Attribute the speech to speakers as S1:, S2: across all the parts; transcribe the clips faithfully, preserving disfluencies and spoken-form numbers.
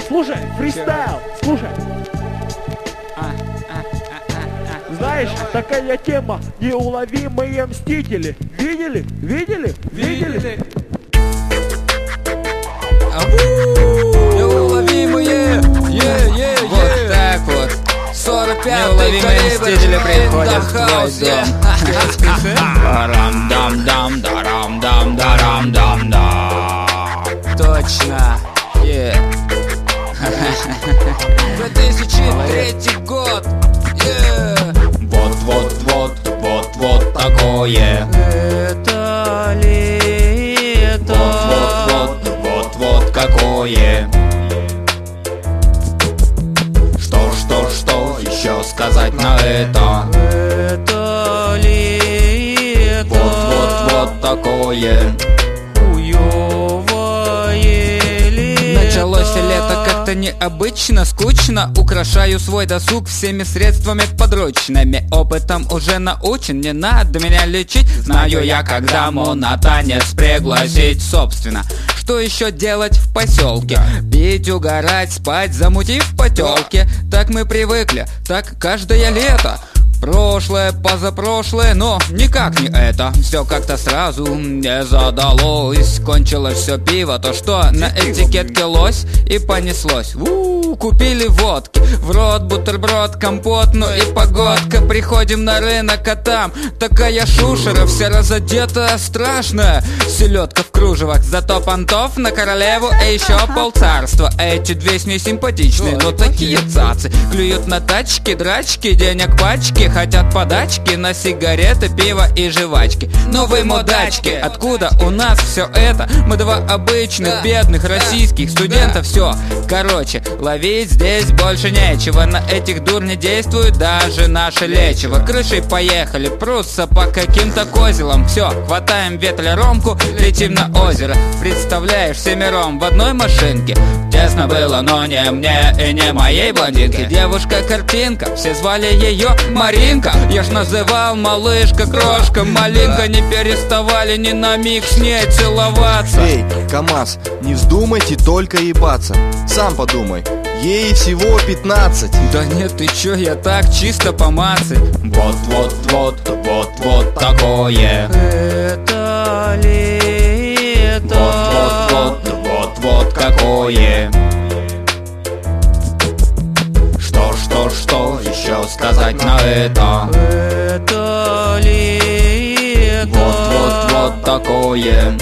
S1: Слушай, фристайл, слушай. Знаешь, такая тема, неуловимые мстители. Видели? Видели? Видели?
S2: Неуловимые, е-е-е.
S3: Вот так вот.
S2: сорок пятый
S3: Неуловимые мстители приходят в твой дом.
S2: Дарам-дам-дам, дарам-дам-дарам-дам-дам.
S3: Точно. Yeah.
S2: две тысячи третий год. Вот-вот-вот-вот-вот такое.
S3: Это лето.
S2: Вот-вот-вот-вот-вот какое. Что-что-что еще сказать на это?
S3: Это лето.
S2: Вот-вот-вот такое.
S3: Началось лето как-то необычно, скучно. Украшаю свой досуг всеми средствами подручными. Опытом уже научен, не надо меня лечить. Знаю я, как даму на танец пригласить. Собственно, что еще делать в поселке? Пить, угорать, спать, замутив потелки. Так мы привыкли, так каждое лето. Прошлое, позапрошлое, но никак не это. Все как-то сразу не задалось. Кончилось все пиво, то что на этикетке лось и понеслось. У-у-у, купили водки, в рот бутерброд, компот, ну и погодка. Приходим на рынок, а там такая шушера, вся разодетая, страшная. Селедка в кружевах, зато понтов на королеву, и еще полцарства. Эти две с ней симпатичные, но такие цацы. Клюют на тачки, драчки, денег пачки. Хотят подачки на сигареты, пиво и жвачки. Но вы мудачки, откуда у нас все это? Мы два обычных, бедных российских студента. Все, короче, ловить здесь больше нечего. На этих дур не действует даже наше лечиво. Крышей поехали, прутся по каким-то козелам. Все, хватаем ветлеромку, летим на озеро. Представляешь, семером в одной машинке. Тесно было, но не мне и не моей блондинке. Девушка-картинка, все звали ее Маринка. Я ж называл малышка, крошка, малинка. Не переставали ни на миг с ней целоваться.
S4: Эй, КамАЗ, не вздумайте только ебаться. Сам подумай, ей всего пятнадцать.
S3: Да нет, ты чё, я так чисто по маце.
S2: Вот-вот-вот-вот-вот такое.
S3: Это лето.
S2: Вот-вот-вот-вот-вот какое. Что-что-что еще сказать на это?
S3: Это лето.
S2: Вот-вот-вот такое.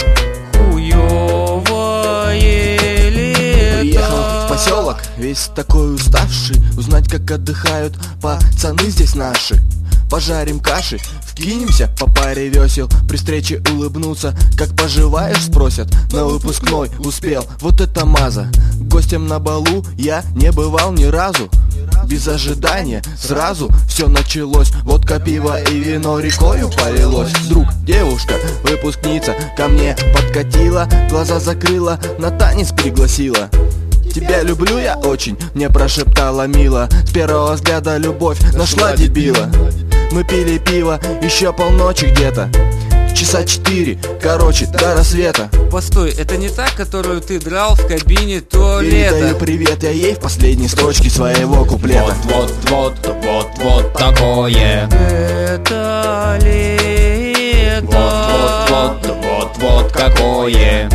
S3: Хуёвое лето.
S4: Приехал в поселок, весь такой уставший, узнать, как отдыхают пацаны здесь наши. Пожарим каши, вкинемся по паре весел. При встрече улыбнуться, как поживаешь, спросят. На выпускной успел, вот это маза. Гостем на балу я не бывал ни разу. Без ожидания сразу все началось. Водка, пиво и вино рекою полилось. Вдруг девушка, выпускница, ко мне подкатила, глаза закрыла, на танец пригласила. Тебя люблю я очень, мне прошептала мило. С первого взгляда любовь нашла дебила. Мы пили пиво еще полночи где-то, часа четыре, короче, до рассвета.
S3: Постой, это не та, которую ты драл в кабине туалета?
S4: Передаю привет я ей в последней строчке своего куплета.
S2: Вот-вот-вот-вот-вот такое.
S3: Это лето.
S2: Вот-вот-вот-вот-вот какое.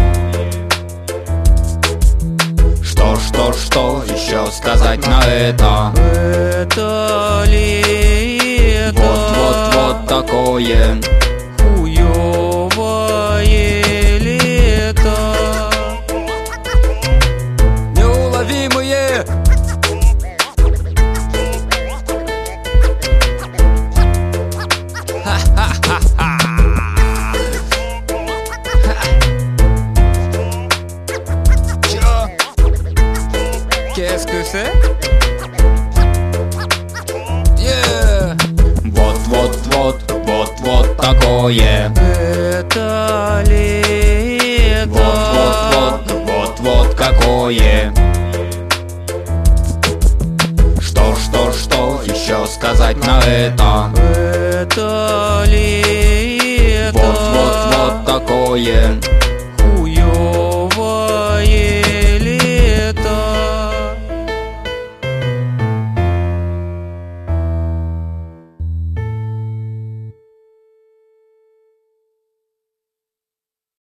S2: Что-что-что еще сказать на это?
S3: Это лето.
S2: Вот-вот-вот такое.
S3: Хуёвое лето.
S2: Неуловимые.
S3: Qu'est-ce que c'est?
S2: Yeah. Вот-вот-вот-вот-вот такое.
S3: Это лето.
S2: Вот-вот-вот-вот-вот какое. Что-что-что еще сказать на это?
S3: Это лето.
S2: Вот-вот-вот такое.